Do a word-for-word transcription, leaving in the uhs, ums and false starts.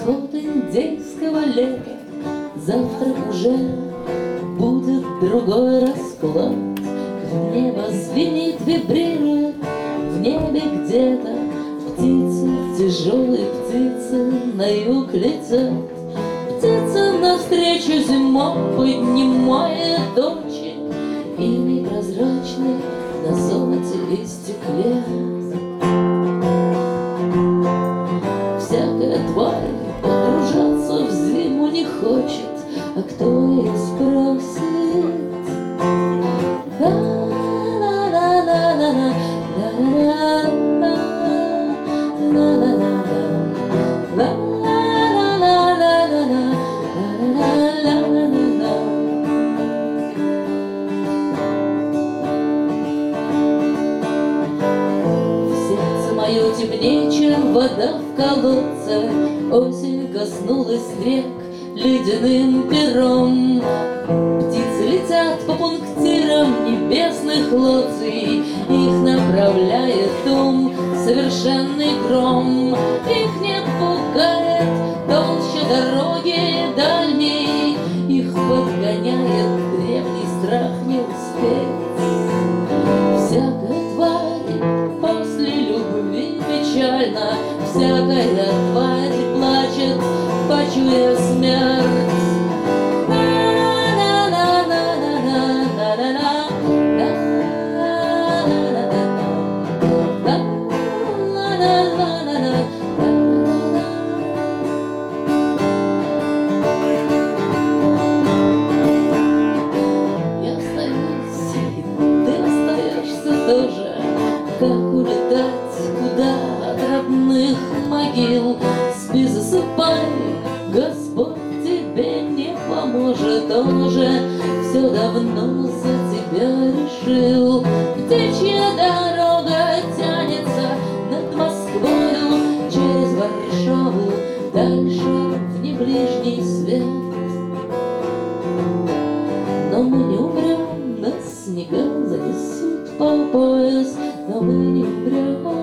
Исход индейского лета, завтра уже будет другой расклад. В небо звенит, вибрирует, в небе где-то птицы, тяжелые птицы на юг летят. Птица навстречу зимой поднимает очи, ими прозрачны на золоте и стекле. Всякая тварь погружаться в зиму не хочет, а кто ее спросит? Темнее, чем вода в колодце, осень коснулась век ледяным пером. Птицы летят по пунктирам небесных лоций, их направляет ум совершенный гром. Их не пугает толща дороги дальней, их подгоняет древний страх не успеть. Всякая тварь после любви печально, всякая тварь плачет, почуя смерть. Я остаюсь, и ты остаешься тоже. Как улетать, куда от родных могил? Спи, засыпай, Господь тебе не поможет. Он уже все давно за тебя решил. Птичья дорога тянется над Москвою, через Варшаву, дальше в неближний свет. Но мы не умрем, нас снега занесут по пояс, но мы не умрем.